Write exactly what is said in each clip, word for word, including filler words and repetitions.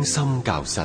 中心教室。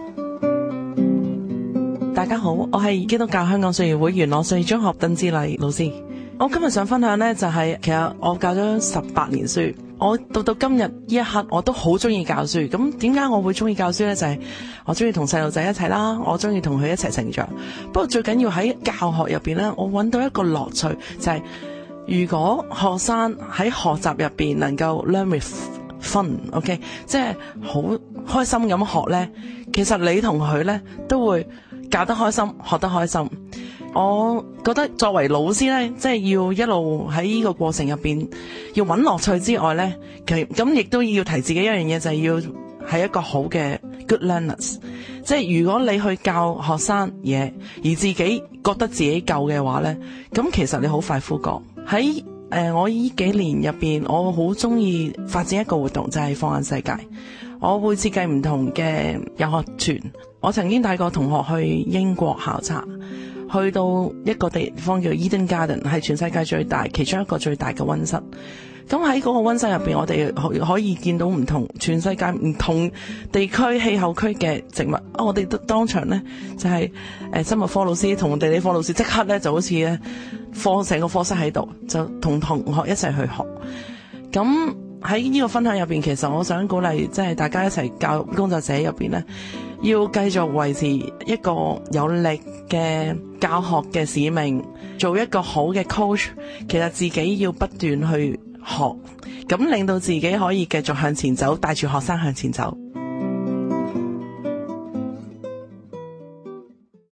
大家好，我係基督教香港信義會元朗信義中學鄧志麗老師。我今日想分享呢，就係、是、其實我教咗十八年書，我到到今日呢一刻我都好中意教書。咁點解我會中意教書呢？就係、是、我中意同細路仔一齊啦，我中意同佢一齊成長。不過最緊要喺教學入邊呢，我揾到一個樂趣，就係、是、如果學生喺學習入邊能夠 learn with fun，OK，、okay? 即係好開心咁學呢，其實你同佢呢都會教得開心，學得開心。我覺得作為老師呢，即係要一路喺呢個過程入邊要揾樂趣之外呢，其實咁亦都要提自己一樣嘢，就係、是、要係一個好嘅 good learners。即係如果你去教學生嘢，而自己覺得自己夠嘅話呢，咁其實你好快枯乾。喺誒、呃、我呢幾年入邊，我好中意發展一個活動，就係、是、放眼世界。我會設計唔同嘅遊學團。我曾經帶過同學去英國考察，去到一個地方叫 Eden Garden， 係全世界最大其中一個最大嘅溫室。咁喺嗰個溫室入邊，我哋可可以見到唔同全世界唔同地區氣候區嘅植物。我哋當場呢，就係、是、誒生物科老師同地理科老師即刻呢就好似咧課成個課室喺度，就同同學一齊去學。咁喺呢個分享入邊，其實我想鼓勵即係大家一齊教育工作者入邊呢，要繼續維持一個有力嘅教學嘅使命，做一個好嘅 coach。其實自己要不斷去學，咁令到自己可以繼續向前走，帶住學生向前走。